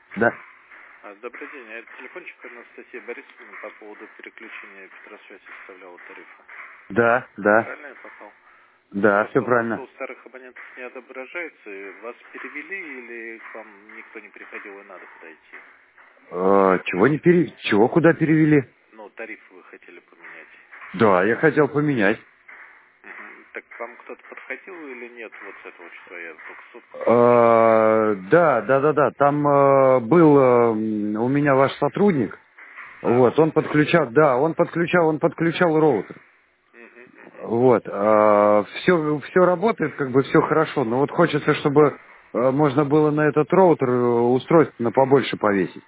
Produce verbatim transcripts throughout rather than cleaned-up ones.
Да. А, Добрый день. Это телефончик Анастасия Борисовна по поводу переключения Петросвязи составляла тарифа. Да, да, Правильно я попал? да, все Просто у вас правильно. у старых абонентов не отображается. и Вас перевели или к вам никто не приходил и надо подойти? Э, чего не пере... Чего куда перевели? Ну, тариф вы хотели поменять. Да, я хотел поменять. Мгм. Так к вам кто-то подходил или нет вот с этого числа? Я только сотку слышу. Э, да, да, да, да. Там э, был э, м, у меня ваш сотрудник. А, Вот, он подключал, да, он подключал, он подключал роутер. мгм, мгм. Вот, все, все работает, как бы все хорошо, но вот хочется, чтобы э, можно было на этот роутер э, устройство на побольше повесить.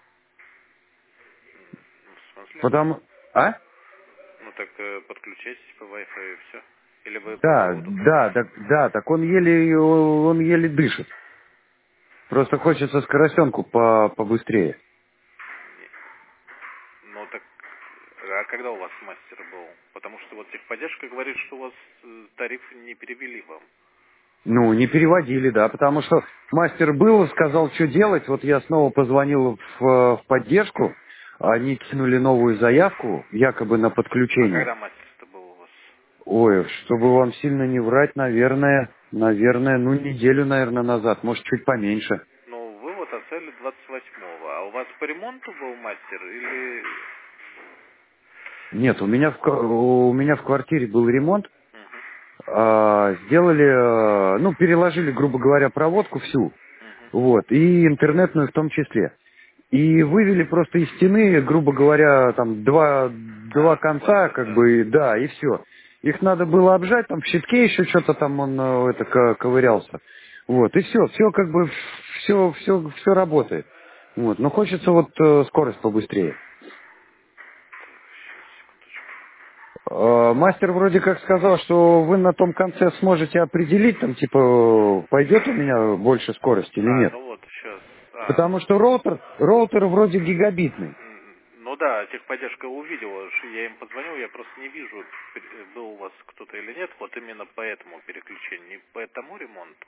Ну, в смысле? Потому... А? Ну, так э, подключайтесь по Wi-Fi и все. Или вы по Да, проводу да, хотите? так, да, так он еле, он еле дышит. Просто хочется скоростенку по, побыстрее. Не- Ну, так а когда у вас мастер был? Потому что вот техподдержка говорит, что у вас э, тариф не перевели вам. Ну, не переводили, да, потому что мастер был, сказал, что делать. Вот я снова позвонил в, э, в поддержку, они кинули новую заявку, якобы на А подключение. когда мастер-то был у вас? Ой, чтобы вам сильно не врать, наверное, наверное, ну, неделю, наверное, назад, может, чуть поменьше. Ну, вы вот оставили двадцать восьмого. А у вас по ремонту был мастер или... Нет, у меня в, ка- у меня в квартире был ремонт, Мгм, а, сделали, э, ну, переложили, грубо говоря, проводку всю, мгм. вот, и интернетную в том числе. И вывели просто из стены, грубо говоря, там, два, два А, конца, ладно, как да. бы, да, и все. Их надо было обжать, там в щитке еще что-то там он э, это ко- ковырялся. Вот, и все, все как бы, все, все, все работает. Вот, но хочется вот э, скорость побыстрее. Сейчас, секундочку. Э, Мастер вроде как сказал, что вы на том конце сможете определить, там, типа, пойдет у меня больше скорости или А, нет. ну вот, сейчас. А, Потому что роутер, роутер вроде гигабитный. м, ну да, техподдержка увидела, что я им позвонил, я просто не вижу, пер- был у вас кто-то или нет, вот именно по этому переключению, не по этому ремонту.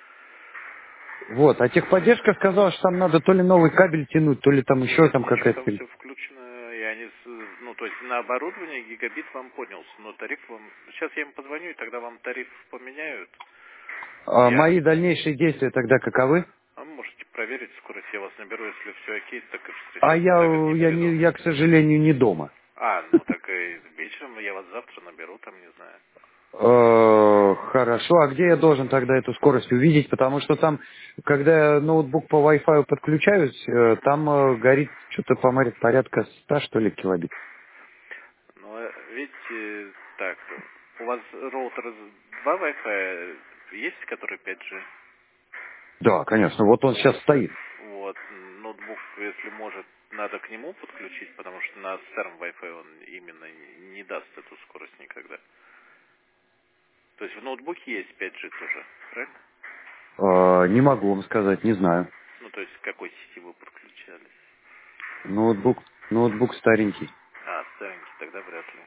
Вот, а техподдержка сказала, что там надо то ли новый кабель тянуть, то ли там еще Нет, там у них какая-то... там все включено, и они, с- ну, то есть на оборудование гигабит вам поднялся, но тариф вам... Сейчас я им позвоню, и тогда вам тариф поменяют. А Я... мои дальнейшие действия тогда каковы? А вы можете проверить скорость, я вас наберу, если все окей, так и в А воскресенье, я, наверное, не я, не, передал. я, к сожалению, не дома. А, ну так и вечером я вас завтра наберу, там, не знаю. Э, Хорошо, а где я должен тогда эту скорость увидеть? Потому что там, когда я ноутбук по Wi-Fi подключаюсь, э, там э, горит что-то, по-моему, порядка ста, что ли, килобит. Ну, э, видите, так, у вас роутер с два Wi-Fi есть, который пять джи? Да, конечно, вот он сейчас стоит. Вот, ноутбук, если может, надо к нему подключить, потому что на старом Wi-Fi он именно не не даст эту скорость никогда. То есть в ноутбуке есть пять джи тоже, правильно? Э, Не могу вам сказать, не знаю. Ну, то есть к какой сети вы подключались? Ноутбук, ноутбук старенький. А, старенький, тогда вряд ли.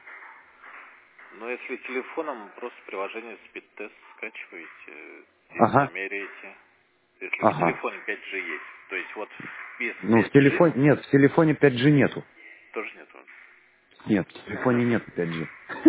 Но если телефоном, просто приложение Speedtest скачиваете и Ага, замеряете. Если в ага. телефоне пять джи есть. То есть вот без Ну, в пять джи телефоне, нет, в телефоне пять джи нету. тоже нету. Нет, в телефоне нет пять джи.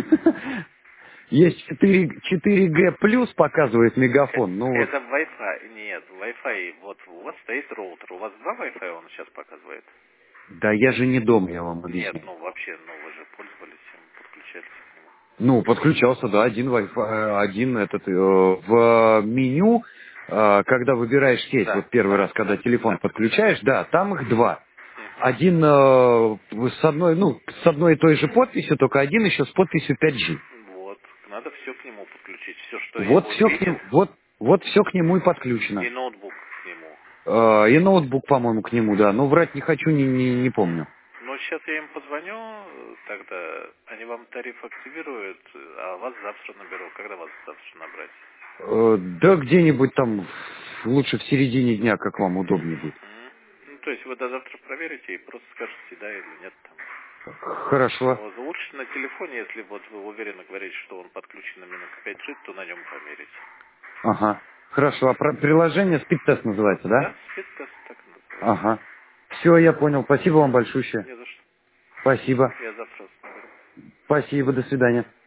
Есть четыре, четыре джи плюс показывает Х- мегафон, ну вот. Это Wi-Fi. Нет, Wi-Fi. Вот у вас стоит роутер. У вас два Wi-Fi он сейчас показывает? Да я же не дома, я вам Нет, объясняю. ну вообще, ну вы же пользовались им, подключались к нему. Ну, подключался, да, один Wi-Fi, э, один этот, э, в меню, э, когда выбираешь сеть, Да, вот первый да, раз, когда да, телефон да. подключаешь, да, там их два. Мгм. Один э, с одной, ну, с одной и той же подписью, только один еще с подписью пять джи. Вот. Надо все к нему подключить. Все, что Вот его все к видит, нему, вот, вот все к нему и подключено. и ноутбук к нему. Э, И ноутбук, по-моему, к нему, да. Но врать не хочу, не, не, не Мгм. помню. Но сейчас я им позвоню, э, тогда они вам тариф активируют, э, а вас завтра наберу. Когда вас завтра набрать? Э, Да где-нибудь там лучше в середине дня, как вам удобнее будет. Мгм. Ну, то есть вы до завтра проверите и просто скажете, да или нет там. Хорошо. Вот, лучше на телефоне, если вот вы уверенно говорите, что он подключен именно к пять джи, то на нем померить. Ага. Хорошо. А про- приложение спид-тест называется, да? Да, спецтест так и называется. Ага. Все, я понял. Спасибо вам большое. Не за что. Спасибо. Я завтра вас наберу. Спасибо, до свидания.